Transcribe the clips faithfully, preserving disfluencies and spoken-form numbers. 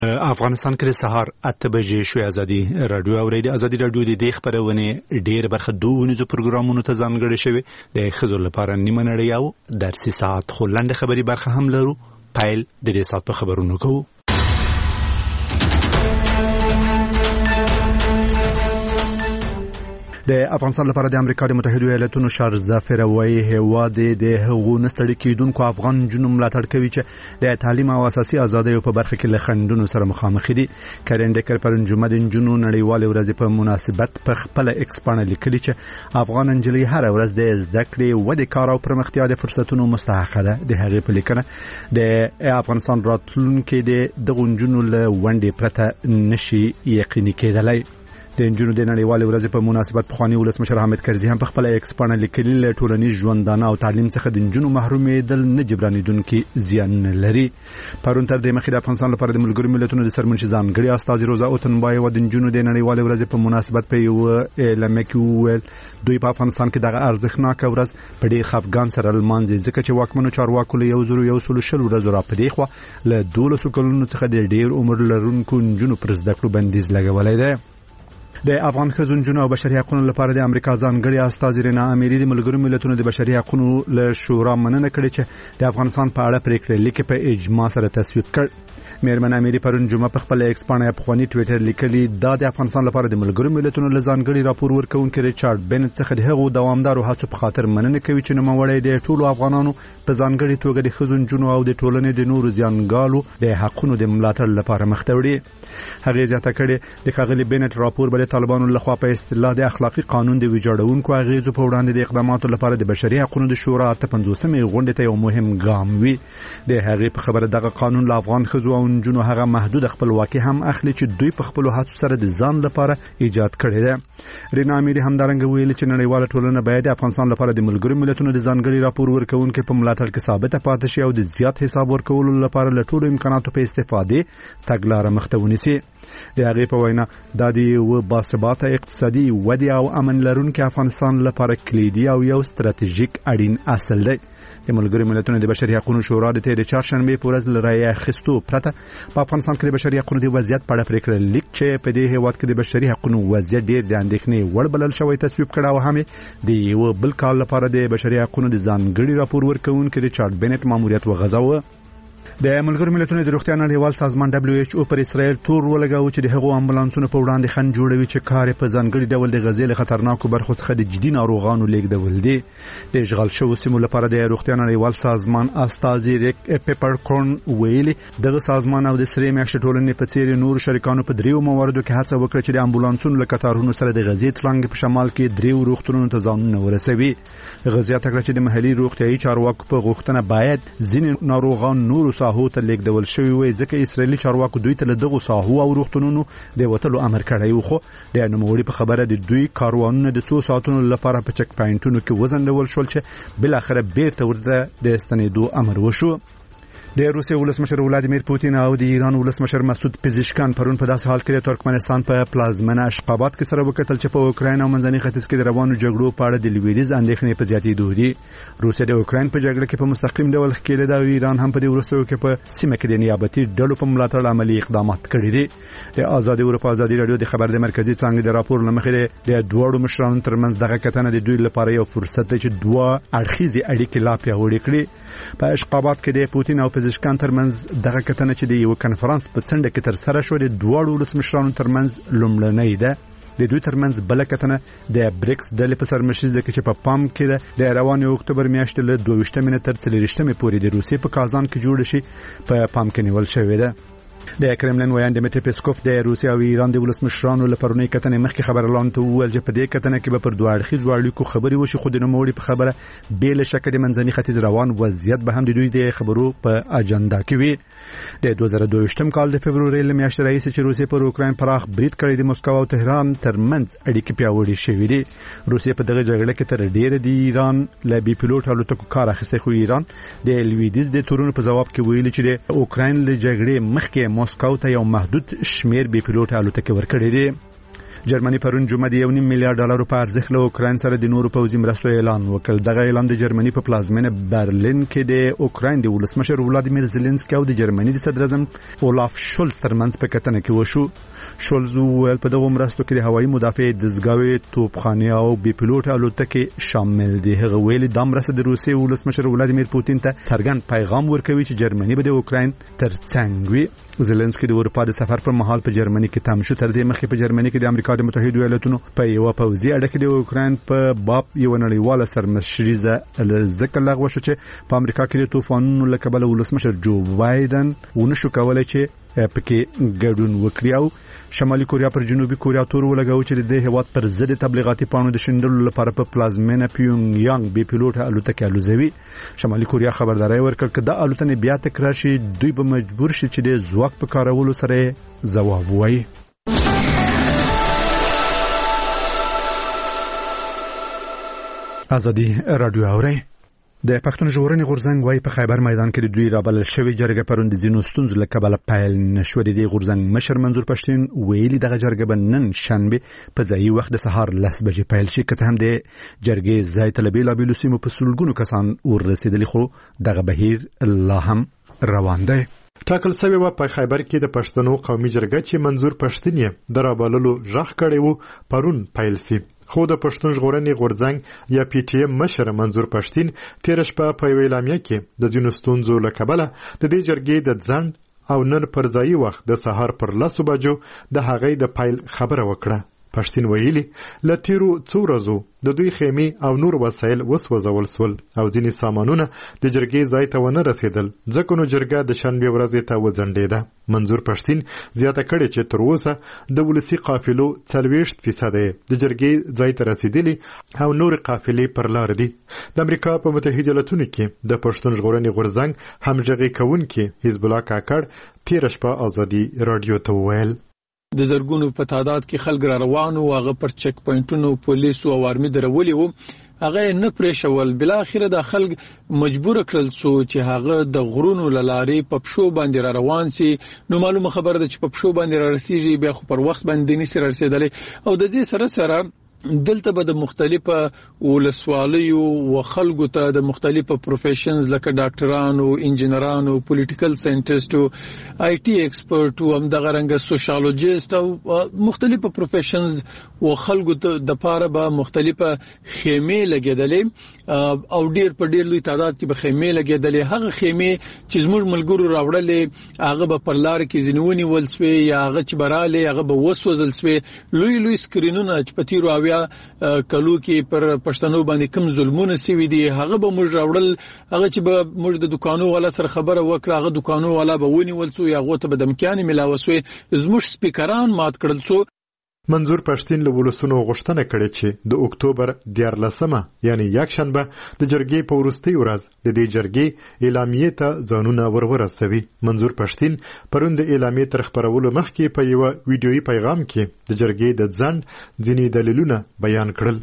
افغانستان کې سهار اته بجې شوې ازادي رادیو اوریدي ازادي رادیو د دې خبرونه ډېر برخه دوه پروګرامونو ته ځانګړي شوی د خزر لپاره نیمه نړۍ او درسي ساعت خو لنډه خبري برخه هم لرو. پایل د دې ساعت په خبرونو کوو. د افغانستان لپاره د امریکا د متحده ایالاتونو شارزده فروي هواد د هغو نستړي کېدونکو افغان جنو ملاتړ کوي چې د تعلیم او اساسي ازادۍ په برخه کې له خنډونو سره مخامخ دي. کرن ډیکر پرون جمعه د جنو نړیوال ورځ په مناسبت په خپل ایکس باندې لیکلي چې افغان انجلۍ هر ورځ د زده کړې و د کار او پرمختیا د فرصتونو مستحقه ده. د هغې په لیکنه د افغانستان راتلونکي د دغو جنو له ونډې پرته نشي یقیني کېدلی. د انجونو د نړیوال ورځ په مناسبت پخوانی ولسمشر حامد کرزي هم په خپل ایکس باندې لیکلي له ټولنیز ژوندانه او تعلیم څخه د انجونو محرومېدل نه جبرانېدونکي زیان لري. پرون تر دې مخکې د افغانستان لپاره د ملګرو ملتونو د سرمنشي ځانګړي استازي روزا اوتنبای و د انجونو د نړیوال ورځ په مناسبت په یو اعلامیه کې وویل دوی په افغانستان کې دغه ارزښتناک ورځ په ډېر خفګان سره لمانځي ځکه چې واکمنو چارواکو له یو زرو یو سلو شل ورځو راپدې خوا له دولسو کلونو څخه د ډېر عمر لرونکو انجونو پر زده کړو بندیز لګولی دی. د افغان ښځو نجونو او بشري حقوقو لپاره د امریکا ځانګړي استازي رینا اميري د ملګرو ملتونو د بشري حقوقو له شورا مننه کړې چې د افغانستان په اړه پریکړه لیک په اجماع سره تصویب کړ. میرمن اميري پرون جمعه په خپل ایکس باندې په خواني ټوئیټر لیکلي دا د افغانستان لپاره د ملګرو ملتونو له ځانګړي راپور ورکونکي ریچارډ بنت څخه د هغو دوامدارو هڅو په خاطر مننه کوي چې نوموړی د ټولو افغانانو په ځانګړي توګه د ښځو نجونو او د ټولنې د نورو زیانګالو د حقوقو د ملاتړ لپاره مخ ته وړي. هغه زیاته کړې د ښاغلي بنت راپور بل طالبانو لخوا په اصطلاح د اخلاقی قانون د ویجاړونکو اغیزو په وړاندې د اقداماتو لپاره د بشري حقوقو د شورا ته پنځوسمې غونډې ته یو مهم ګام وي. د هغې په خبره دغه قانون له افغان ښځو او نجونو هغه محدود خپلواکي هم اخلي چې دوی په خپل هڅو سره د ځان لپاره ایجاد کړي ده. رینا اميري هم دارنګ ویل چې نړیواله ټولنه باید د افغانستان لپاره د ملګرو ملتونو د ځانګړي راپور ورکونکو په ملاتړ کې ثابته پاتې شي او د زیات حساب ورکولو لپاره له ټولو امکاناتو په استفاده تګلارې مخته ونیسي. د هغې په وینا دا د یو باثباته اقتصادي ودې او امن لرونکي افغانستان لپاره کلیدي او یو ستراتیژیک اړین اصل دی. د ملګرو ملتونو د بشري حقوقو شورا د تیر چهارشنبه په ورځ لرای اخیستو پرته په افغانستان کې د بشري حقوقو د وضعیت په اړه پریکړه لیک چې په دې هیواد کې د بشري حقوقو وضعیت ډېر د اندېښنې وړ بلل شوی تصویب کړه او هم د یو بل کال لپاره د بشري حقوقو د ځانګړي راپور ورکونکي ریچارډ بنت ماموریت وغځاوه. د ملګرو ملتونو د روغتیا نړیوال سازمان دبليو ایچ او پر اسرائیل تور ولګاوه چې د هغو امبولانسونو په وړاندې خنډ جوړوي چې کار په ځانګړي ډول د غزې له خطرناکو برخو څخه د جدي ناروغانو لیږدول دي. د اشغال شوو سیمو لپاره د روغتیا نړیوال سازمان استازي ریک پیپرکورن ویلي دغه سازمان او د سرې میاشتې ټولنې په څیر نور شریکانو په دریو مواردو کې هڅه وکړه چې د امبولانسونو له قطارونو سره د غزې ترڅنګ په شمال کې دریو روغتونونو ته ځانونه ورسوي. غزې تکړه چې د محلي روغتيایي چارواکو په غوښتنه باید ځینې ناروغان نورو ساحو ته لیږدول شوی وي ځکه اسرائیلي چارواکو دوی ته له دغو ساحو او روغتونونو د وتلو امر کړی و. خو د نوموړي په خبره د دوی کاروانونه د څو ساعتونو لپاره په چک پاینټونو کې وزنډول شول چې بل اخر بیرته ورته د استنیدو امر وشو. د روسیې ولسمشر ولادیمیر پوتین او د ایران ولسمشر مسعود پزشکان پرون په داسې حال کې د ترکمنستان په پلازمنه اشخاباد کې سره وکتل چې په اوکراین او منځني ختیځ کې د روانو جګړو په اړه د لویدیز اندېښنې په زیاتېدو دي. روسیه د اوکراین په جګړه کې په مستقیم ډول ښکېلې ده او ایران هم په دې وروستیو کې په سیمه کې د نیابتي ډلو په ملاتړ عملي اقدامات کړي دي. د آزادي اروپا آزادي رادیو د خبر د مرکزی څانګې د راپور لمخې د دوړو مشرانو ترمنځ دغه کتنه د دوی لپاره یو فرصت دی چې دوه اړخیزې اړیکې لا پیاوړې کړي. په اشخاباد کې د پوتین او پزشکان ترمنځ دغه کتنه چې د یو کنفرانس په څنډه کې تر سره شو د دواړو ولسمشرانو ترمنځ لومړنۍ ده. د دوی ترمنځ بل کتنه د بریکس ډلې په سرمشیز ده چې په پام کې د روان اکتوبر میاشتې له دوه ویشتمې تر څلورویشتمې پورې د روسیې په کازان کې جوړ شي په پام کې نیول شوې ده. د کرملین ویان ډیمیټری پیسکوف د روسیا او ایران د ولسمشرانو لپاره کتنې مخکې خبر اعلان ته وویل چې په دې کتنه کې به پر دوه اړخیزو اړیکو خبرې وشي. خو د نوموړي په خبره بېله شکه د منځني ختیځ روان وضعیت به هم د دوی د خبرو په اجنډا کې وي. د دوه زره دوه ویشتم کال د فبرورۍ له میاشتې راهیسې چې روسیې پر اوکراین پراخ برید کړی د مسکو او تهران ترمنځ اړیکې پیاوړې شوې دي. روسیې په دغه جګړه کې تر ډیره د ایران له بي پلوټ الوتکو کار اخیستی خو ایران د لویدیز د تورونو په جواب کې ویلي چې د اوکراین له جګړې مخکې مسکو ته یو محدود شمیر بي پلوټ الوتکې ورکړې دي. جرمني پرون جمعه د یو نیم میلیارډ ډالر په ارزښت له اوکراین سره د نورو پوځي مرستو اعلان وکړ. دغه اعلان د جرمني په پلازمینه برلین کې د اوکراین د ولسمشر ولادیمیر زيلنسکي او د جرمني د صدر اعظم اولاف شولز ترمنځ په کتنه کې وشو. شولز وویل په دغه مرستو کې د هوایي مدافع دزګاوي توپخانه او بي پيلوټ الوتکې شامل دي. هغه ویلي دا مرسته د روسیې ولسمشر ولادیمیر پوتین ته څرګند پیغام ورکوي چې جرمني به د اوکراین ترڅنګ وي. زيلنسکي د اروپا د سفر پر مهال په جرمني کې تم شو. تر دې مخکې په جرمني کې د امریکا د متحده ایالاتونو په یو پوځي اډه کې د اوکراین په باب یو نړیواله سرمشریزه ځکه لغوه شو چې په امریکا کې د طوفانونو له کبله ولسمشر جو بایدن ونشو کولای چې پکې ګډون وکړي. او شمالي کوریا پر جنوبي کوریا تور ولګاو چې د هیواد پر ضد تبلیغاتي پاڼو د شندلو لپاره په پلازمینه پیونګ یانګ بي پيلوټ الوتکه الوزوي. شمالي کوریا خبرداري ورکړه چې دا الوتنه بیا تکرار شي دوی به مجبور شي چې د ځواک په کارولو سره ځواب وایي. ازادي رادیو اوري د پښتون ژغورنې غورځنګ وايي په خیبر میدان کې د دوی رابلل شوی جرګه پرون د ځینو ستونزو له کبله پیل نشو. د غورځنګ مشر منظور پښتین ویلي دغه جرګه به نن شنبه په ځایي وخت د سهار لس بجې پیل شي. که څه هم د جرګې ځای ته له بېلابېلو سیمو په سلګونو کسان ورسېدلي خو دغه بهیر لا هم روان دی. ټاکل شوی و په خیبر کې د پښتنو قومي جرګه چې منظور پښتین یې د رابللو ژغ کړی و پرون پیل شي. خو د پښتون ژغورنې غورځنګ یا پی ټی ایم مشر منظور پښتین تیر شپه په یو اعلامیه کې د ځینو ستونزو له کبله د دې جرګې د ځنډ او نن پر ځایي وخت د سهار پر لسو بجو د هغې د پیل خبره وکړه. پښتین ویلي له تیرو څو ورځو د دوی خیمې او نور وسایل وسوځول سول او ځینې سامانونه د جرګې ځای ته ونه رسېدل ځکه نو جرګه د شنبې ورځې ته وځنډېده. منظور پښتین زیاته کړې چې تر اوسه د ولسي قافلو څلوېښت فیصده د جرګې ځای ته رسېدلي او نور قافلې پر لار دي. د امریکا په متحده ایالاتونو کې د پښتون ژغورنې غورځنګ همغږي کوونکي حزب الله کاکړ تیر شپه ازادي رادیو ته وویل د زرګونو په تعداد کې خلک را روانو هغه پر چک پوینټونو پولیسو او آرمي درولي وو. هغه نه پریښول. بل اخر د خلک مجبور کړل چې هغه د غرونو لارې په پښو باندې را روان سي. نو معلومه خبره ده چې په پښو باندې را رسیږي بیا خو پر وخت باندې نشي رسیدلی. او د دې سره سره دلته به د مختلفه ولسوالیو او خلکو ته د مختلفه پروفیشنز لکه ډاکټرانو، انجینرانو، پولیټیکل ساينټیسټو، آی ټي ایکسپرټ او همدغه رنګه سوشالوجیست او مختلفه پروفیشنز او خلکو ته د پاره به مختلفه خیمې لګیدلې او ډیر په ډیر لوی تعداد کې به خیمې لګیدلې. هغه خیمې چې زموږ ملګرو راوړلې هغه به پر لار کې ځنونی ولسوي یا هغه چې براله هغه به وسوځل سوي. لوی لوی سکرینونه چې پتیرو او کلو کې پر پښتنو باندې کم ظلمونه سوي دي هغه به موږ راوړل. هغه چې به موږ د دکانو والا سره خبره وکړه هغه دکانو والا به ونیول سو یا هغه ته به دمکیان ملاوسوي. زموږ سپیکران مات کړل سو. منظور پښتین له ولسونو غوښتنه کړې چې د اکتوبر دیارلسمه یعنی یک شنبه د جرګې په وروستۍ ورځ د دې جرګې اعلامیې ته ځانونه ورورسوي. منظور پښتین پرون د اعلامیې تر خپرولو مخکې په یو ویډیويي پیغام کې د جرګې د ځنډ ځینې دلیلونه بیان کړل.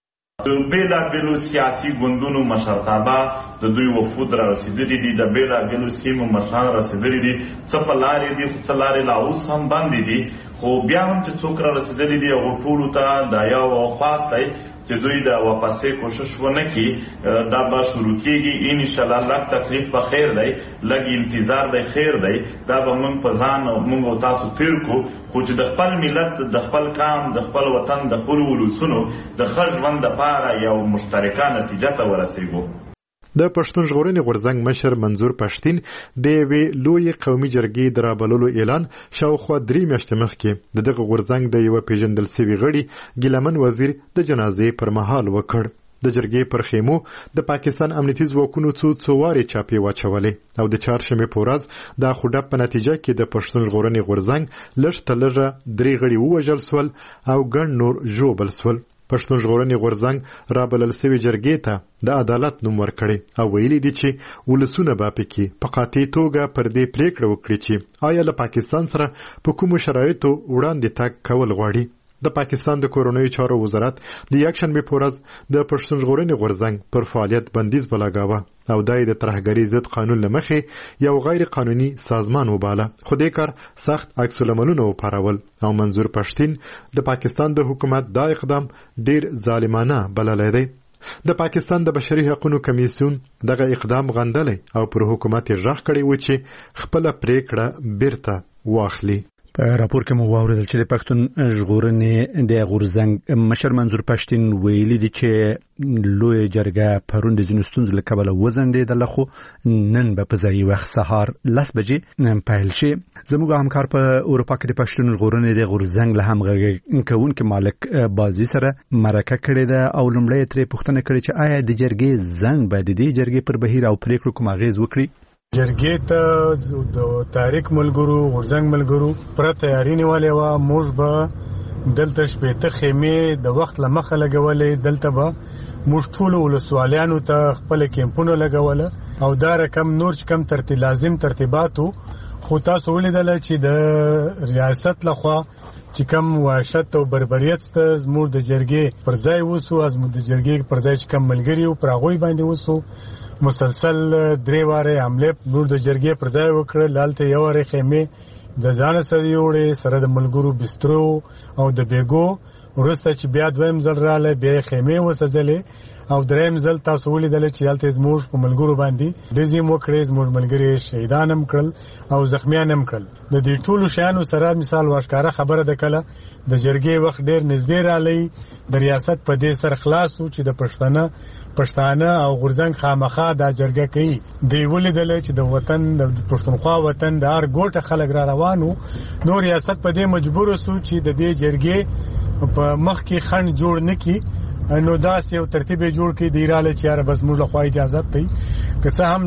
د بیلا بیلو سیاسي ګوندونو مشرتابه د دوی وفود را رسیدلي دي. د بیلا بیلو سیمو مشران رسیدلي دي. څه په لارې دي خو څه لارې لا اوس هم بندې دي. خو بیا هم چې څوک را رسیدلي دي هغو ټولو ته دا یو خواست دی چې دوی د واپسې کوشش ونه کړي. دا به شروع کېږي انشاءالله. لږ تکلیف به خیر دی، لږ انتظار دی خیر دی. دا به موږ په ځان موږ او تاسو تیر کو. خو چې د خپل ملت، د خپل قام، د خپل وطن، د خپلو ولسونو د ښه ژوند دپاره یو مشترکه نتیجه ته ورسېږو. د پښتون ژغورنې غورځنګ مشر منظور پښتین د یوې لویې قومي جرګې د رابللو اعلان شاوخوا درې میاشتې مخکې د دغه غورځنګ د یوه پیژندل سوي غړي ګیلمن وزیر د جنازې پر مهال وکړ. د جرګې پر خیمو د پاکستان امنیتي ځواکونو څو څو وارې چاپې واچولې او د چهارشنبې په ورځ د خوډپ په نتیجه کې د پښتون ژغورنې غورځنګ لږ تر لږه درې غړي ووژل سول او ګڼ نور ژوبل سول. پښتون ژغورنې غورځنګ رابلل سوي جرګې ته د عدالت نوم ورکړي او ویلي دي چې ولسونه به پکې په قاطع توګه پر دې پریکړه وکړي چې آیا له پاکستان سره په کومو شرایطو وړاندې تګ کول غواړي. د پاکستان د کورونیو چارو وزارت د یکشنبه په ورځ د پښتون ژغورنې غورځنګ پر فعالیت بندیز ولګاوه او دای د ترهګری ضد قانون لمخې یو غیر قانوني سازمان وباله. خو دې کار سخت عکس العملونه وپارول او منظور پښتين د پاکستان د حکومت دا اقدام ډیر ظالمانه بللی دی. د پاکستان د بشري حقوقو کمیسیون دغه اقدام غندلی او پر حکومت یې ژغ کړی و چې خپل پریکړه بیرته واخلي. په راپور کې مو واوریدل چې د پښتون ژغورنې د غورزنګ مشر منظور پښتين ویلي دي چې لوی جرګه پرون د ځینو ستونزو له کبله وځنډېدله، خو نن به په ځایي وخت سهار لس بجې پیل شي. زموږ همکار په اروپا کې د پښتون ژغورنې د غورزنګ له همغږي کوونکي مالک بازي سره مرکه کړې ده او لومړی ترې پوښتنه کړې چې آیا د جرګې ځنډ به د دې جرګې پر بهیر او پریکړو کوم اغېز وکړي؟ جرګې ته د تاریخ ملګرو غورزنګ ملګرو پر تیاری نیولې و. موږ به دلته شپېته خیمې د وخت لمخه لګولې، دلته به موږ ټول ولسوالیانو ته خپل کیمپونه لګول او دا رقم نور چې کم ترتیب لازم ترتیباتو. خو تاسو ولیدل چې د ریاست لخوا چې کم وحشت او بربریت ست زموږ د جرګې پر ځای وسو، از د جرګې پر ځای چې کم ملګری او پر هغه باندې وسو. مسلسل درې واره حمله نور د جرګې پر ځای وکړه. لالته یو واره خیمه د ځان سره یوړې سره د ملګرو بسترو او د بیګو. ورسته چې بیا دویم ځل رااله بیا خیمه وسځلې او دریم ځل تاسو ولیدل چې دلته زموږ په ملګرو باندې د زمو کړې زموږ ملګری شهیدان هم کړل او زخمیان هم کړل. د دې ټولو شیانو سره مثال واشکاره خبره ده کله د جرګې وخت ډیر نږدې رالی د ریاست په دې سر خلاصو چې د پښتنه پښتانه او غورزنګ خامخا د جرګه کوي. دی ولیدل چې د وطن د پښتونخوا وطن د هر ګوټه خلک را روانو. نو ریاست په دې مجبور سو چې د دې جرګې په مخ کې خند جوړ نکي، نو داس یو ترتیب جوړ کړي دی رااله چې یاره بس موږ له خوا اجازه دی که څه هم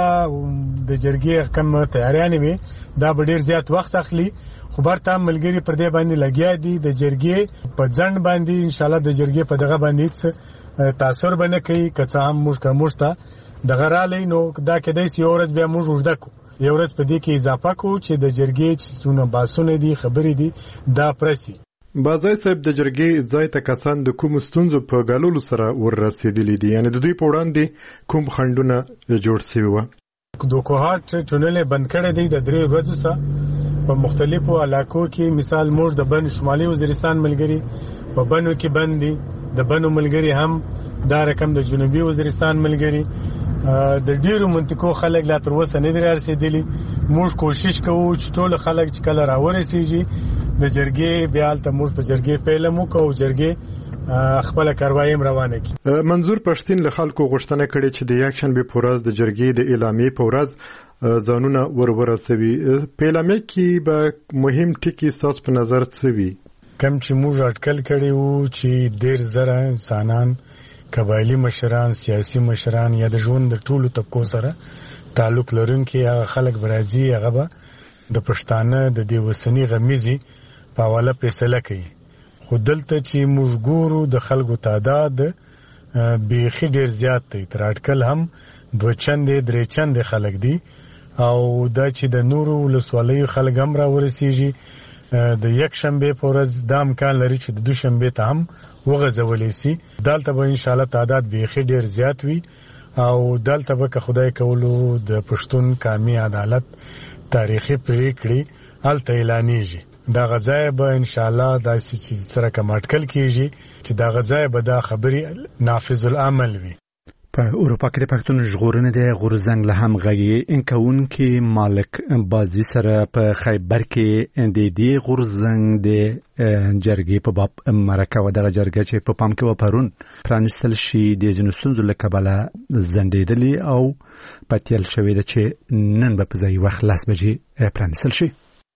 جرګه د جرګې کم تیاریانې وي دا به ډیر زیات وخت اخلي. خو برته ملګری پر دې باندې لګیا دي د جرګې په ځند باندې ان شاء الله د جرګې په دغه باندې تاثیر باندې کوي. که څه هم موږ کومشته دغه رااله نو دا کېدای یو ورځ بیا موږ وژده کو یو ورځ په دې کې اضافه کو چې د جرګې څونه باسونه دي خبرې دي دا پرسي. بازای صاحب د جرګې ځای ته کسان د کوم ستونزو په غالولو سره ورسېدلي دي، یعنی د دوی په وړاندې کوم خنډونه جوړ شوي وو؟ د کوهات چونلې بند کړي دي د درې ورځو سره په مختلفو علاقو کې. مثال موږ د بن شمالي وزیرستان ملګری په بنو کې بند دي، د بنو ملګری هم دا رقم د جنوبي وزیرستان ملګری. د ډیرو منطقو خلک لا تر اوسه نه دي رسیدلي. موږ کوشش کوو چې ټول خلک چې کله راورسیږي د جرګې بیا ته موږ په جرګې پیلمو کوو جرګې خپل کاروایی روانه کی. منظور پښتين له خلکو غوښتنه کړې چې د یکشنبه په ورځ د جرګې د اعلامیې په ورځ ځانونه ورورسوي. په اعلامیې کې به مهم ټکي ستاسو په نظر څه وي؟ کم چې موږ اټکل کړی وو چې ډیر زره انسانان، قبایلی مشران، سیاسي مشران یا د ژوند د ټولو طبقو سره تعلق لرونکي هغه خلک برازي هغه به د پښتانه د دې وسنی غمیزي په حواله فیصله کوي. خو دلته چې موږ ګورو د خلکو تعداد بیخي ډیر زیات دی، تر اټکل هم دوه چندې درې چندې خلک دي او دا چې د نورو ولسوالیو خلک هم را ورسیږي د یک شنبه په ورځ دا امکان لري چې د دوشنبه ته هم وغځولې سي. دلته به ان شاء الله تعداد بیخي ډیر زیات وي او دلته به که خدای کولو د پښتون قومي عدالت تاریخي پریکړې هلته اعلانېږي. دا غځای به ان شاء الله داسې چې سره کوم اټکل کیږي چې دا غځای به دا خبرې نافذ العمل وي. په اروپا کې د پښتون ژغورنې د غورزنګ له همغږي کوونکي مالک بازي سره په خیبر کې د دې غورزنګ د جرګې په باب مرکه و. دغه جرګه چې په پام کې و پرون پرانستل شي د ځینو ستونزو له کبله ځنډېدلې او پتیل شوې ده چې نن به په ځایي وخت لس بجې پرانستل شي.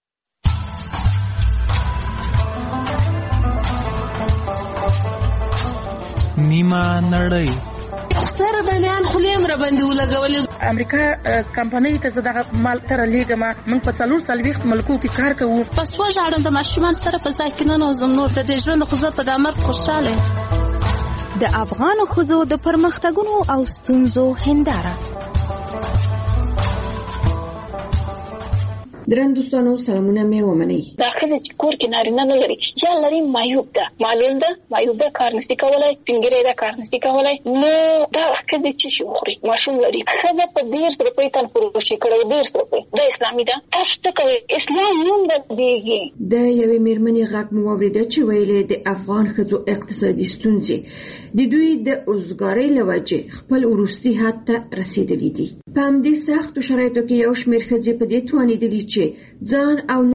نیمه نړۍ سره د میان خلیم را باندې ولګولې. امریکا کمپنۍ ته زداغه مال تر لیګما من په څلور سلويخت ملکو کې کار کوو. پس وژاړم د ماشومان سره په ځای کې نه نوزم نور د دې ژوند خو زه په دامر خوشاله. د افغان ښځو د پرمختګونو او ستونزو هنداره. درن دوستانو سلامونه مې ومنئ. دا ښځه چې کور کې نارینه نه لري یا لري معیوب ده معلول ده معیوب ده کار نشي کولای سپینګری ده کار نشي کولای نو دا ښځه چې شي وخوري ماشوم لري ښځه په ډېر روپۍ تن پروشي کړو ډېر روپۍ د اسلامي ده تاسو ته کوي اسلام نوم دیږي. د یوې میرمنې غږ مو واورېده چې ویلې د افغان ښځو اقتصادي ستونزې د دوی د اوزګارۍ له وجې خپل وروستي حد ته رسېدلي دي. په همدې سختو شرایطو کې یو شمېر ښځې په دې توانېدلي چې ځان او